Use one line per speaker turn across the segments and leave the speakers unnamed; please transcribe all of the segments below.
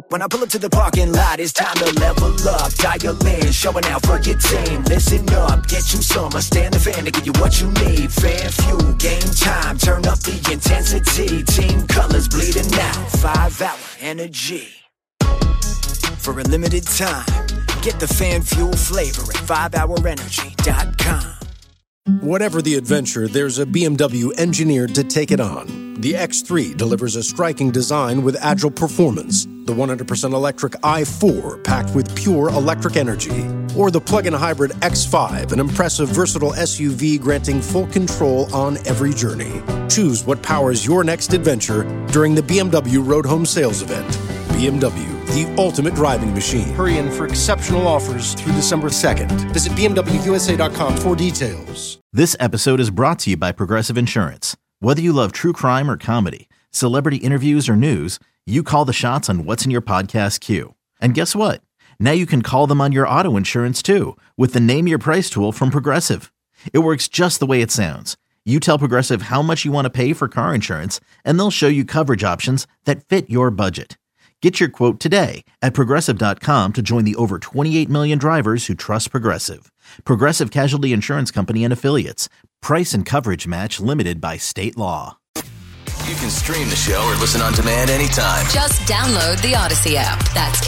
When I pull up to the parking lot, it's time to level up. Dial in, showing out for your team. Listen up, get you some. Stand the fan to give you what you need. Fan fuel, game time, turn up the intensity. Team colors bleeding out, 5-hour energy. For a limited time, get the fan fuel flavor at 5hourenergy.com.
Whatever the adventure, there's a BMW engineered to take it on. The X3 delivers a striking design with agile performance. The 100% electric i4 packed with pure electric energy. Or the plug-in hybrid X5, an impressive, versatile SUV granting full control on every journey. Choose what powers your next adventure during the BMW Road Home Sales Event. BMW, the ultimate driving machine. Hurry in for exceptional offers through December 2nd. Visit BMWUSA.com for details.
This episode is brought to you by Progressive Insurance. Whether you love true crime or comedy, celebrity interviews or news, you call the shots on what's in your podcast queue. And guess what? Now you can call them on your auto insurance too with the Name Your Price tool from Progressive. It works just the way it sounds. You tell Progressive how much you want to pay for car insurance, and they'll show you coverage options that fit your budget. Get your quote today at Progressive.com to join the over 28 million drivers who trust Progressive. Progressive Casualty Insurance Company and Affiliates. Price and coverage match limited by state law.
You can stream the show or listen on demand anytime.
Just download the Odyssey app. That's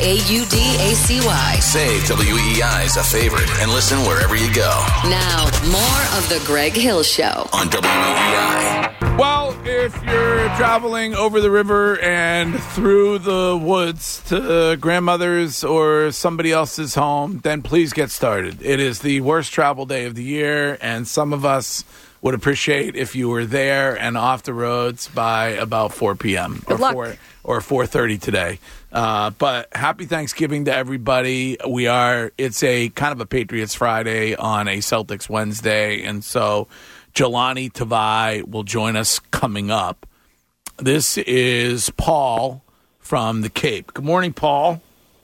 AUDACY.
Save WEEI as a favorite and listen wherever you go.
Now, more of the Greg Hill Show
on WEEI.
Well, if you're traveling over the river and through the woods to grandmother's or somebody else's home, then please get started. It is the worst travel day of the year, and some of us would appreciate if you were there and off the roads by about 4 p.m.
Good luck.
or 4:30 today. But happy Thanksgiving to everybody. It's a kind of a Patriots Friday on a Celtics Wednesday, and so Jelani Tavai will join us coming up. This is Paul from the Cape. Good morning, Paul.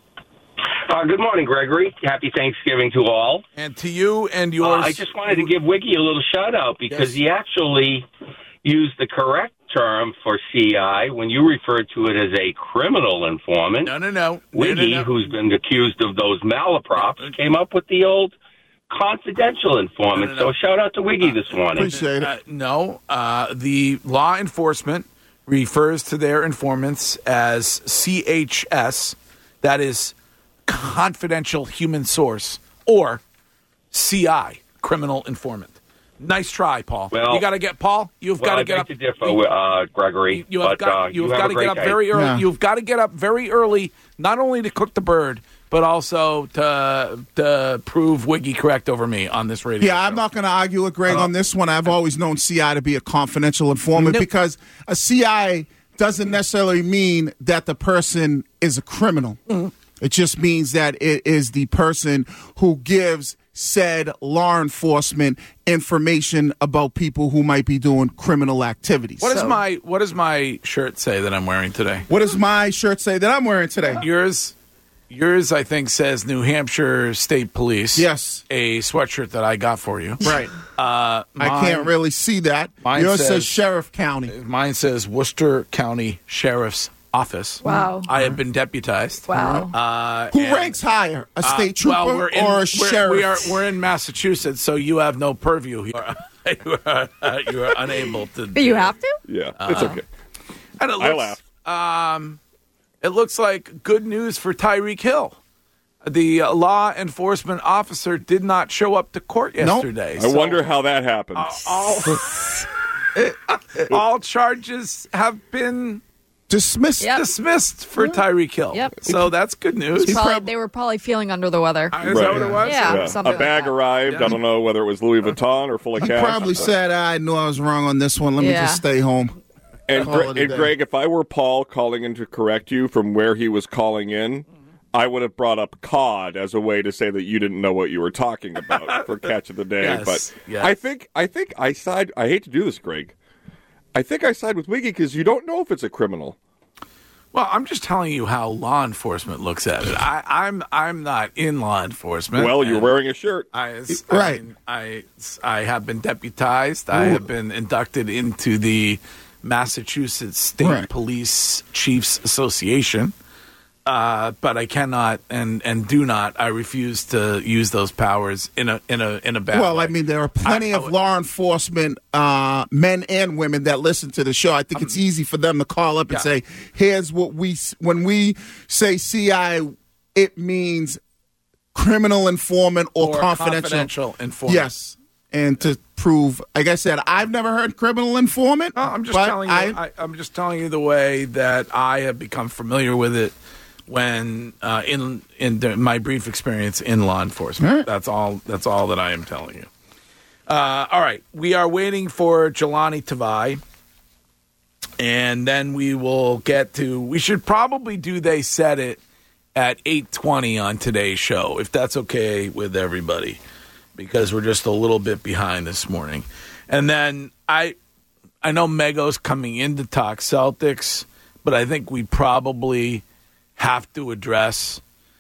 Good morning, Gregory. Happy Thanksgiving to all.
And to you and yours.
I just wanted to give Wiggy a little shout-out because he actually used the correct term for CI when you referred to it as a criminal informant.
No.
Wiggy, who's been accused of those malaprops, came up with the old confidential informant. So shout-out to Wiggy this morning.
Appreciate it.
The law enforcement refers to their informants as CHS. That is confidential human source, or CI, criminal informant. Nice try, Paul.
Well,
you got to get Paul. You've got to get up.
I beg to differ, Gregory.
You have got to get up very early. Yeah. You've got to get up very early, not only to cook the bird, but also to prove Wiggy correct over me on this radio.
Yeah, I'm not going to argue with Greg on this one. I've always known CI to be a confidential informant because a CI doesn't necessarily mean that the person is a criminal. Mm-hmm. It just means that it is the person who gives said law enforcement information about people who might be doing criminal activities.
What does my shirt say that I'm wearing today?
What does my shirt say that I'm wearing today?
Yours, I think, says New Hampshire State Police.
Yes.
A sweatshirt that I got for you.
Right. I can't really see that. Yours says Sheriff County.
Mine says Worcester County Sheriff's Office.
Wow.
I have been deputized.
Wow.
Who ranks higher, a state trooper or a sheriff?
We're in Massachusetts, so you have no purview here. You are unable to.
But you have to?
Yeah, it's okay.
And I laughed. It looks like good news for Tyreek Hill. The law enforcement officer did not show up to court yesterday.
I wonder how that happened.
All charges have been
dismissed.
Yep.
Dismissed for Tyreek Hill.
Yep.
So that's good news.
They were probably feeling under the weather.
Is that what it was?
Yeah.
A bag arrived. I don't know whether it was Louis Vuitton or full of cash.
He probably said, I knew I was wrong on this one. Let me just stay home.
And Greg, if I were Paul calling in to correct you from where he was calling in, I would have brought up COD as a way to say that you didn't know what you were talking about for catch of the day.
Yes,
but I think I side. I hate to do this, Greg. I think I side with Wiggy because you don't know if it's a criminal.
Well, I'm just telling you how law enforcement looks at it. I'm not in law enforcement.
Well, you're wearing a shirt.
I have been deputized. I have been inducted into the Massachusetts State Police Chiefs Association. but I cannot and do not. I refuse to use those powers in a bad way.
Well, I mean, there are plenty of law enforcement men and women that listen to the show. I think it's easy for them to call up and say, "Here's what when we say CI, it means criminal informant or confidential
informant."
Yes, and to prove, like I said, I've never heard criminal informant.
No, I'm just telling you. I'm just telling you the way that I have become familiar with it when in my brief experience in law enforcement. That's all that I am telling you. All right, we are waiting for Jelani Tavai, and then we will get to. We should probably do They Said It at 8:20 on today's show, if that's okay with everybody, because we're just a little bit behind this morning. And then I know Mego's coming in to talk Celtics, but I think we probably have to address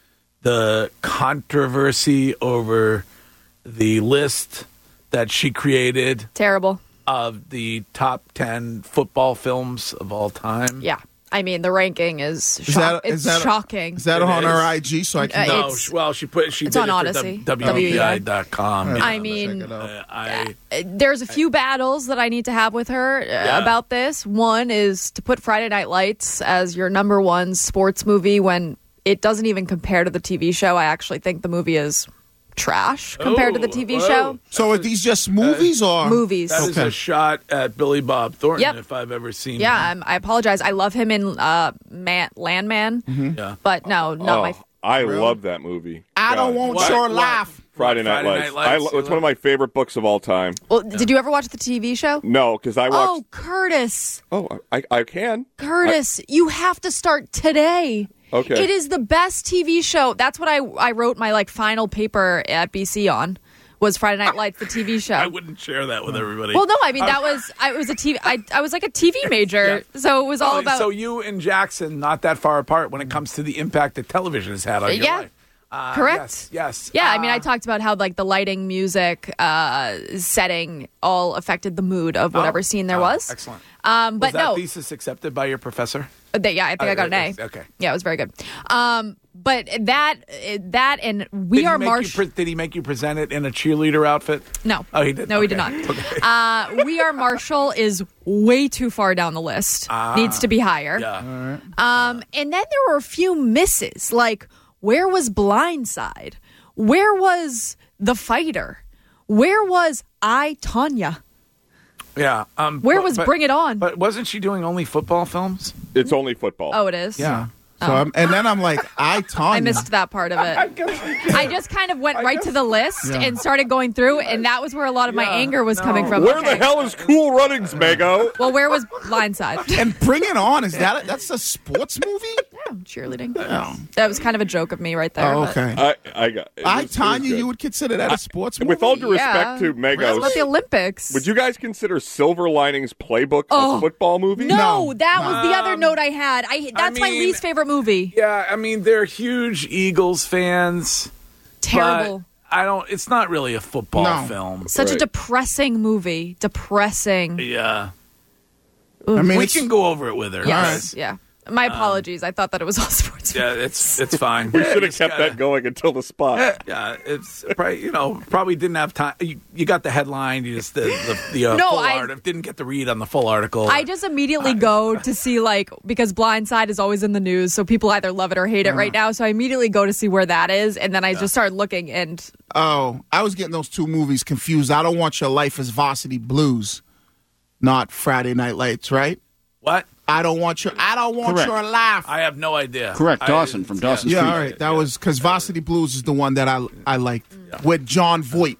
the controversy over the list that she created.
Terrible.
Of the top 10 football films of all time.
Yeah. I mean, the ranking is shocking.
Is that on her IG? So I can
no. Well, she did
on
it
Odyssey.
for WEI.com.
I mean, there's a few battles that I need to have with her about this. One is to put Friday Night Lights as your number one sports movie when it doesn't even compare to the TV show. I actually think the movie is trash compared to the TV show.
So are these just movies or
movies?
That is a shot at Billy Bob Thornton if I've ever seen him.
I apologize. I love him in Landman.
Yeah.
But no, not my.
I love that movie.
I don't want your laugh.
Friday Night Lights. It's one of my favorite books of all time.
Well, did you ever watch the TV show?
No, because I watched.
Oh, Curtis.
Oh, I can.
Curtis, you have to start today.
Okay.
It is the best TV show. That's what I wrote my final paper at BC on. Was Friday Night Lights, the TV show.
I wouldn't share that with everybody.
Well, no, I mean I was a TV. I was like a TV major, so it was all about.
So you and Jackson not that far apart when it comes to the impact that television has had on your life.
Correct.
Yes.
Yeah, I mean, I talked about how the lighting, music, setting all affected the mood of whatever scene there was.
Excellent.
But
was that thesis accepted by your professor?
I think I got an A.
Okay.
Yeah, it was very good. But that and
Did he make you present it in a cheerleader outfit?
No.
Oh, he did.
No, he did not.
Okay.
We Are Marshall is way too far down the list. Needs to be higher.
Yeah.
All right.
And then there were a few misses. Where was Blindside? Where was The Fighter? Where was I, Tonya?
Yeah.
Where was Bring It On?
But wasn't she doing only football films?
It's only football.
Oh, it is?
Yeah. So and then I'm like, Tonya.
I missed that part of it. I just kind of went right to the list and started going through, and that was where a lot of my anger was coming from.
Where the hell is Cool Runnings, Mego?
Well, where was Blindside?
And Bring It On, that's a sports movie?
Yeah, cheerleading. That was kind of a joke of me right there.
Oh, okay.
I got it.
Tonya, you would consider that a sports movie?
With all due respect to Mego.
What about the Olympics?
Would you guys consider Silver Linings Playbook a football movie?
No, that was the other note I had. That's my least favorite movie.
Yeah, I mean, they're huge Eagles fans.
Terrible.
It's not really a football film.
Such a depressing movie. Depressing.
Yeah.
I mean,
we can go over it with her.
Yes. Yeah. My apologies. I thought that it was all sports.
Yeah, it's fine.
We should have kept that going until the spot.
Yeah, it's probably probably didn't have time. You got the headline. You just the full article. Didn't get to read on the full article.
I just immediately go to see because Blindside is always in the news, so people either love it or hate it right now. So I immediately go to see where that is, and then I just started looking and.
Oh, I was getting those two movies confused. I Don't Want Your Life as Varsity Blues, not Friday Night Lights, right?
What?
I don't want your life.
I have no idea.
Correct, Dawson from Dawson's Creek.
Yeah, all right. That was because Varsity Blues is the one that I liked with John Voight.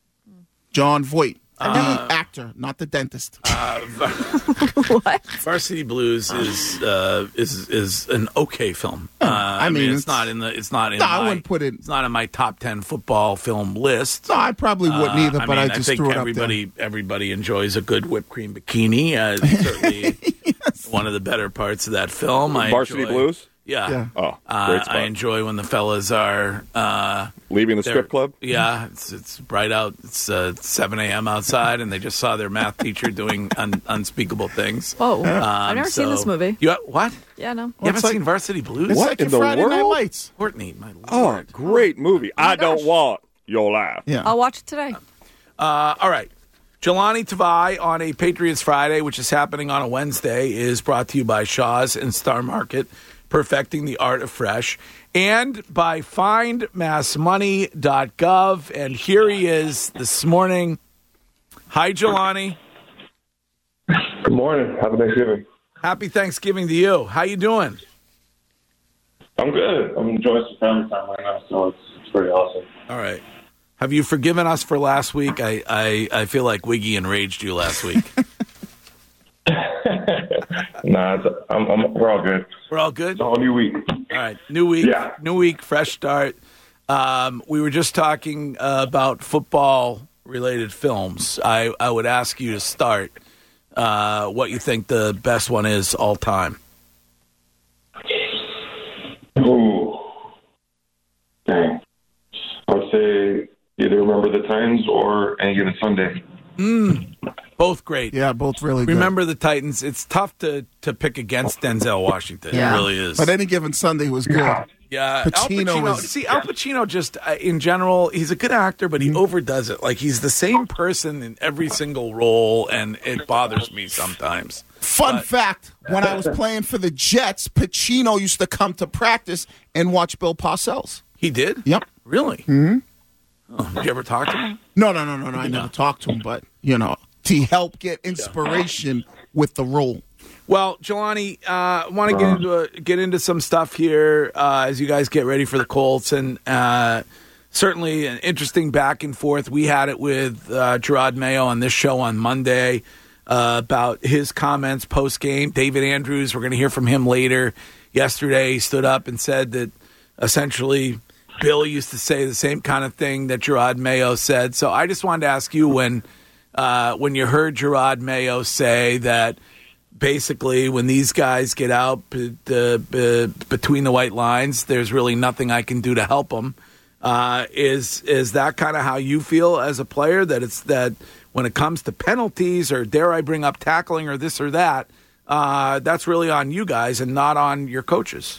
John Voight, the actor, not the dentist.
What?
Varsity Blues is an okay film.
I mean,
it's not in
I wouldn't put it.
It's not in my top 10 football film list.
No, I probably wouldn't either. But I just
think
threw it up there.
everybody enjoys a good whipped cream bikini. It's certainly one of the better parts of that film.
Varsity Blues?
Yeah.
Oh, great spot.
I enjoy when the fellas are
leaving the strip club.
Yeah, it's bright out. It's 7 a.m. outside, and they just saw their math teacher doing unspeakable things.
Whoa, I've never seen this movie.
What?
Yeah, no.
You haven't seen Varsity Blues?
It's
What
like
in the
Friday Night
world?
Lights.
Courtney, my lord.
Oh, great movie. I
gosh.
don't want your laugh.
Yeah.
I'll watch it today.
All right. Jelani Tavai on a Patriots Friday, which is happening on a Wednesday, is brought to you by Shaw's and Star Market, perfecting the art of fresh, and by findmassmoney.gov. And here he is this morning. Hi, Jelani.
Good morning. Happy Thanksgiving.
Happy Thanksgiving to you. How you doing?
I'm good. I'm enjoying some family time right now, so it's pretty awesome.
All right. Have you forgiven us for last week? I feel like Wiggy enraged you last week.
Nah, we're all good.
We're all good?
It's a whole new week.
All right. New week.
Yeah.
New week, fresh start. We were just talking about football-related films. I would ask you to start what you think the best one is all time.
Ooh. Dang. I would say either Remember the Titans or Any Given Sunday.
Both great.
Yeah, both really good.
Remember the Titans. It's tough to pick against Denzel Washington.
Yeah.
It really is.
But Any Given Sunday was good.
Yeah,
Pacino
Al Pacino.
is-
See, Al Pacino just in general, he's a good actor, but he overdoes it. Like he's the same person in every single role, and it bothers me sometimes.
Fun fact, when I was playing for the Jets, Pacino used to come to practice and watch Bill Parcells.
He did?
Yep.
Really? Mm-hmm. Oh, did you ever talk to him?
No. I never talked to him, but, to help get inspiration with the role.
Well, Jelani, I want to get into some stuff here as you guys get ready for the Colts, and certainly an interesting back and forth. We had it with Gerard Mayo on this show on Monday about his comments post game. David Andrews, we're going to hear from him later. Yesterday, he stood up and said that essentially Bill used to say the same kind of thing that Gerard Mayo said. So I just wanted to ask you when you heard Gerard Mayo say that. Basically, when these guys get out between the white lines, there's really nothing I can do to help them. Is that kind of how you feel as a player? That when it comes to penalties, or dare I bring up tackling, or this or that, that's really on you guys and not on your coaches.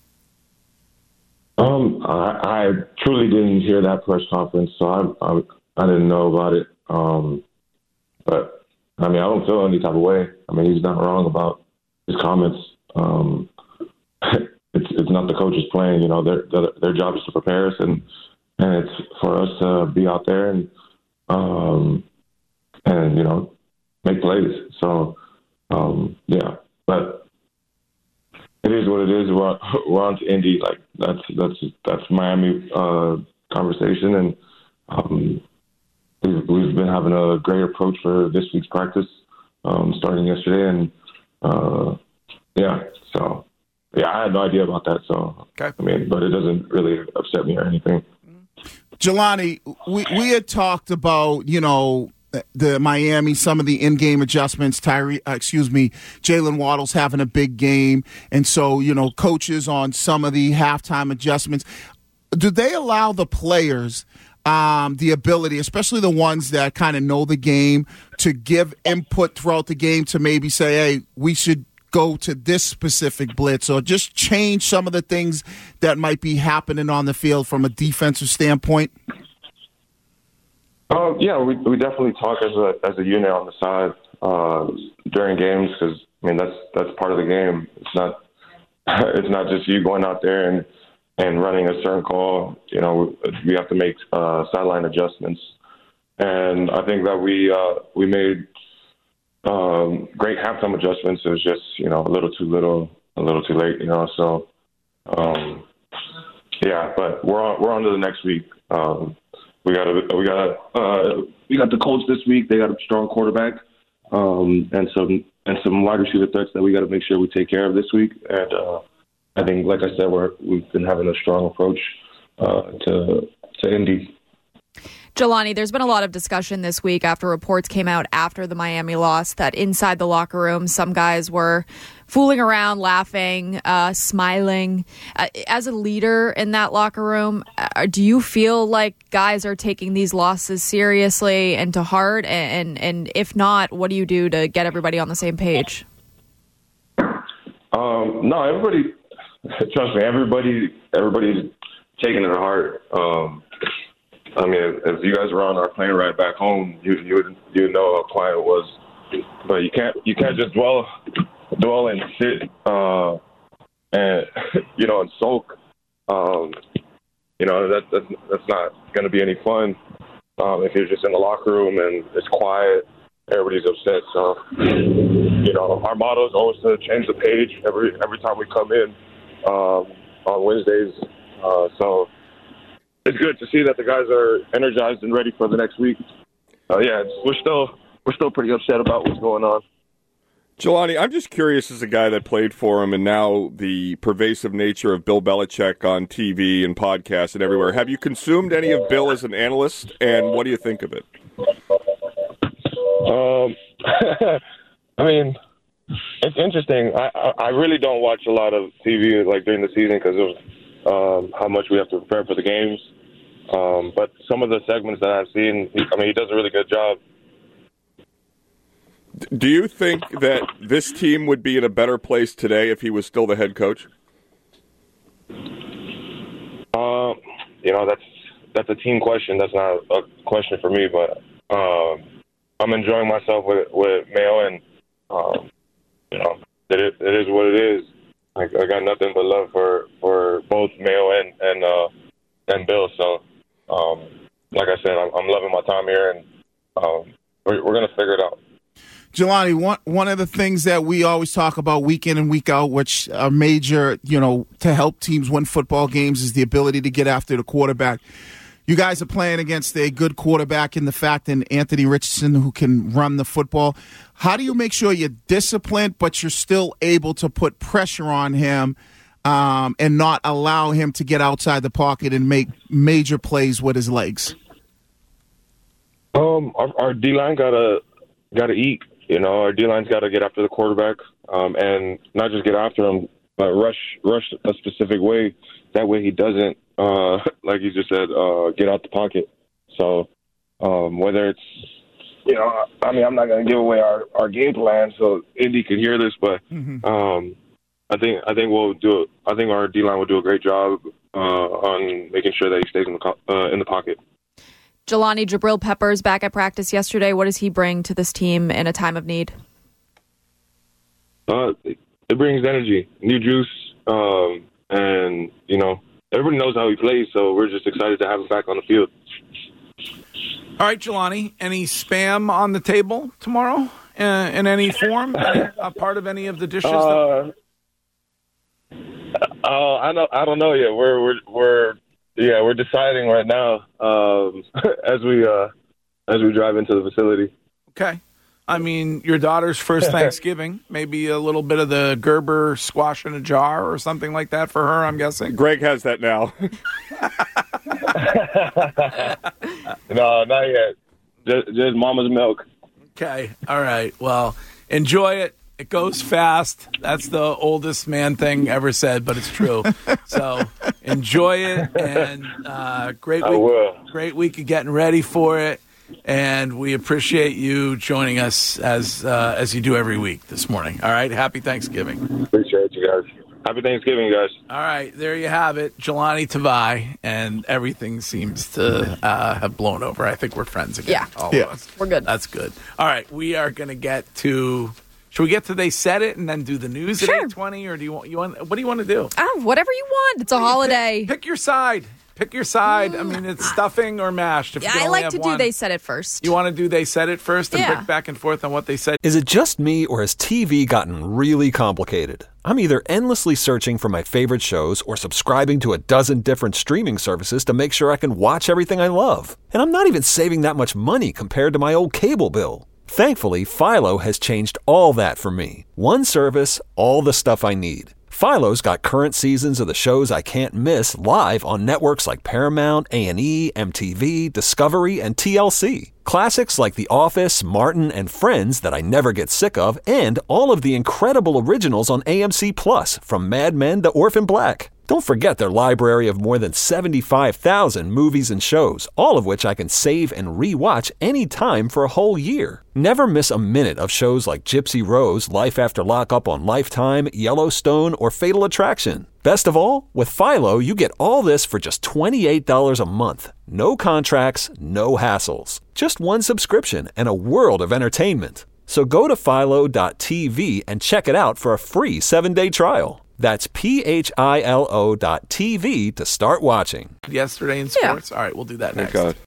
I truly didn't hear that press conference, so I didn't know about it. But. I mean, I don't feel any type of way. I mean, he's not wrong about his comments. It's not the coaches playing. Their job is to prepare us, and it's for us to be out there and make plays. So yeah, but it is what it is. We're on to Indy. Like that's Miami conversation, and We've been having a great approach for this week's practice, starting yesterday, and I had no idea about that. So,
okay.
I mean, but it doesn't really upset me or anything.
Jelani, we had talked about the Miami, some of the in-game adjustments. Jalen Waddle's having a big game, and so coaches on some of the halftime adjustments. Do they allow the players? The ability, especially the ones that kind of know the game, to give input throughout the game to maybe say, hey, we should go to this specific blitz, or just change some of the things that might be happening on the field from a defensive standpoint?
Yeah, we definitely talk as a unit on the side during games, because I mean that's part of the game. It's not just you going out there and running a certain call. We have to make sideline adjustments, and I think that we made great halftime adjustments. It was just a little too little, a little too late. So yeah, but we're on to the next week. We got the Colts this week. They got a strong quarterback, and some wide receiver threats that we got to make sure we take care of this week. And I think, like I said, we've been having a strong approach to Indy.
Jelani, there's been a lot of discussion this week after reports came out after the Miami loss that inside the locker room, some guys were fooling around, laughing, smiling. As a leader in that locker room, do you feel like guys are taking these losses seriously and to heart? And if not, what do you do to get everybody on the same page?
No, everybody. Trust me, everybody's taking it to heart. I mean, if you guys were on our plane ride back home, you know how quiet it was. But you can't just dwell and sit and and sulk. That's not going to be any fun if you're just in the locker room and it's quiet. Everybody's upset. So our motto is always to change the page every time we come in on Wednesdays. So it's good to see that the guys are energized and ready for the next week. We're still pretty upset about what's going on.
Jelani, I'm just curious, as a guy that played for him and now the pervasive nature of Bill Belichick on TV and podcasts and everywhere, have you consumed any of Bill as an analyst, and what do you think of it?
I mean, it's interesting. I really don't watch a lot of TV like during the season because of how much we have to prepare for the games. But some of the segments that I've seen, he does a really good job.
Do you think that this team would be in a better place today if he was still the head coach? That's a team question. That's not a question for me, but I'm enjoying myself with Mayo, and it is what it is. I got nothing but love for both Mayo and Bill. So, like I said, I'm loving my time here, and we're going to figure it out.
Jelani, one of the things that we always talk about week in and week out, which are major, to help teams win football games, is the ability to get after the quarterback. You guys are playing against a good quarterback in the fact in Anthony Richardson, who can run the football. How do you make sure you're disciplined, but you're still able to put pressure on him and not allow him to get outside the pocket and make major plays with his legs?
Our D-line gotta eat. Our D-line's got to get after the quarterback and not just get after him, but rush a specific way. That way he doesn't, like you just said, get out the pocket. So whether it's, I'm not going to give away our game plan so Indy can hear this, but I think we'll do it. I think our D-line will do a great job on making sure that he stays in the pocket.
Jelani, Jabril Peppers back at practice yesterday. What does he bring to this team in a time of need?
It brings energy, new juice, and everybody knows how he plays, so we're just excited to have him back on the field.
All right, Jelani, any spam on the table tomorrow in any form? A part of any of the dishes?
I don't know yet. We're deciding right now as we drive into the facility.
Okay. I mean, your daughter's first Thanksgiving, maybe a little bit of the Gerber squash in a jar or something like that for her, I'm guessing.
Greg has that now.
No, not yet. Just mama's milk.
Okay. All right. Well, enjoy it. It goes fast. That's the oldest man thing ever said, but it's true. So enjoy it, and great week of getting ready for it. And we appreciate you joining us as you do every week this morning. All right, happy Thanksgiving.
Appreciate you guys. Happy Thanksgiving, guys.
All right, there you have it, Jelani Tavai, and everything seems to have blown over. I think we're friends again.
Yeah,
all of us.
We're good.
That's good. All right, we are going to get to. Should we get to They Said It and then do the news at 8:20, or do you want? What do you want to do?
Whatever you want. It's a holiday.
Pick your side. Pick your side. I mean, it's stuffing or mashed. If you
I like to do They Said It first.
You want to do They Said It first and pick back and forth on what they said?
Is it just me, or has TV gotten really complicated? I'm either endlessly searching for my favorite shows or subscribing to a dozen different streaming services to make sure I can watch everything I love. And I'm not even saving that much money compared to my old cable bill. Thankfully, Philo has changed all that for me. One service, all the stuff I need. Philo's got current seasons of the shows I can't miss live on networks like Paramount, A&E, MTV, Discovery, and TLC. Classics like The Office, Martin, and Friends that I never get sick of, and all of the incredible originals on AMC Plus, from Mad Men to Orphan Black. Don't forget their library of more than 75,000 movies and shows, all of which I can save and re-watch anytime for a whole year. Never miss a minute of shows like Gypsy Rose, Life After Lockup on Lifetime, Yellowstone, or Fatal Attraction. Best of all, with Philo, you get all this for just $28 a month. No contracts, no hassles. Just one subscription and a world of entertainment. So go to philo.tv and check it out for a free 7-day trial. That's philo.tv to start watching.
Yesterday in sports? Yeah. All right, we'll do that next.
God.